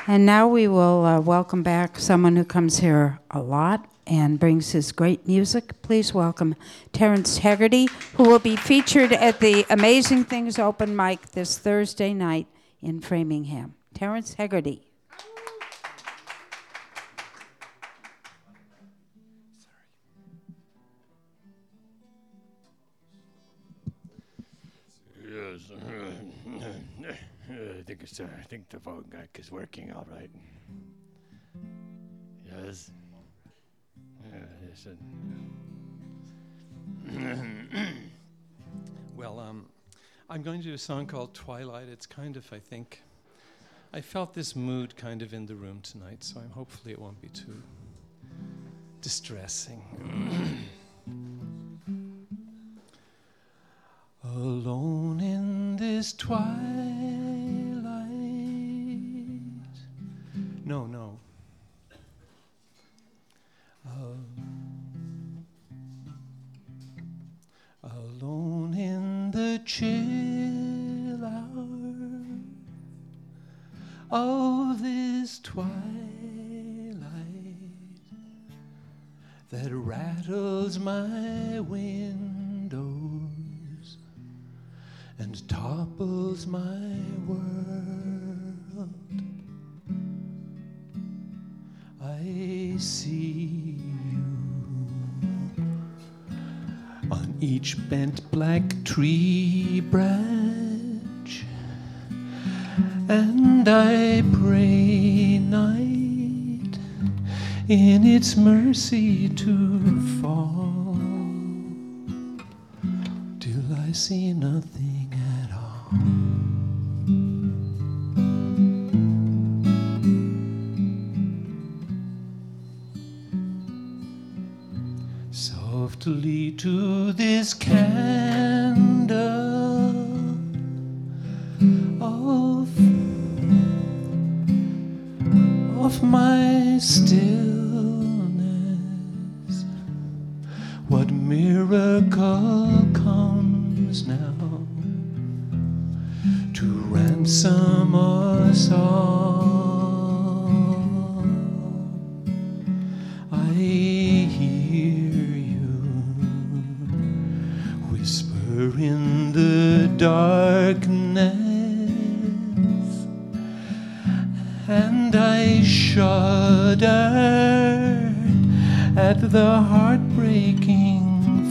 And now we will welcome back someone who comes here a lot and brings his great music. Please welcome Terrence Haggerty, who will be featured at the Amazing Things open mic this Thursday night in Framingham. Terrence Haggerty. Yes. I think the phone mic is working all right. Yes. Well, I'm going to do a song called Twilight. It's kind of, I felt this mood kind of in the room tonight, so hopefully it won't be too distressing. Alone in this twilight. No. Alone in the chill hour of this twilight that rattles my windows and topples my world. I see you on each bent black tree branch, and I pray night in its mercy to fall till I see nothing at all. Softly to this candle of my stillness, what miracle comes now to ransom us all? I hear you whisper in the darkness, and I shudder at the heartbreaking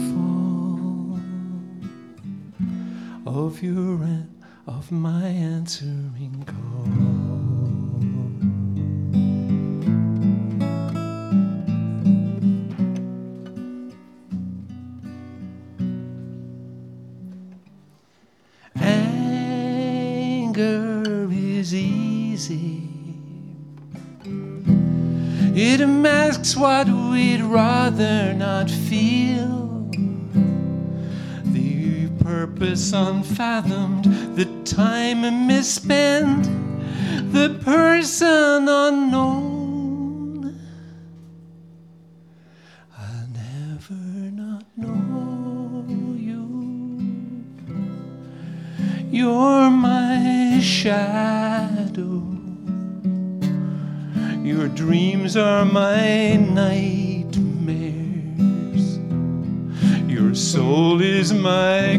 fall of my answering call. Anger is easy. It masks what we'd rather not feel. The purpose unfathomed, the time misspent, the person unknown. I'll never not know you. You're my shadow. Your dreams are my nightmares. Your soul is my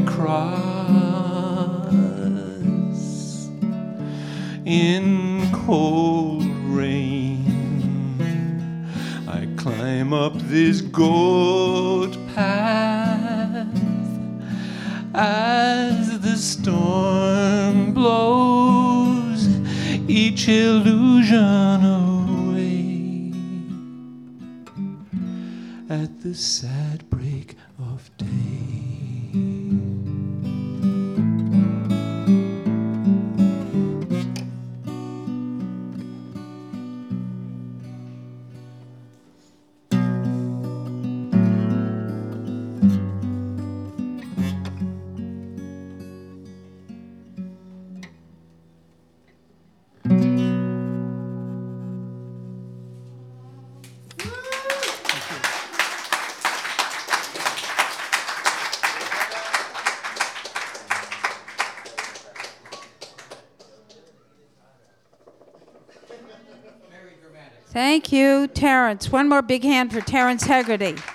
cross. In cold rain, I climb up this gold path as the storm blows each illusion away at the sad break of day. Thank you, Terrence. One more big hand for Terrence Hegarty.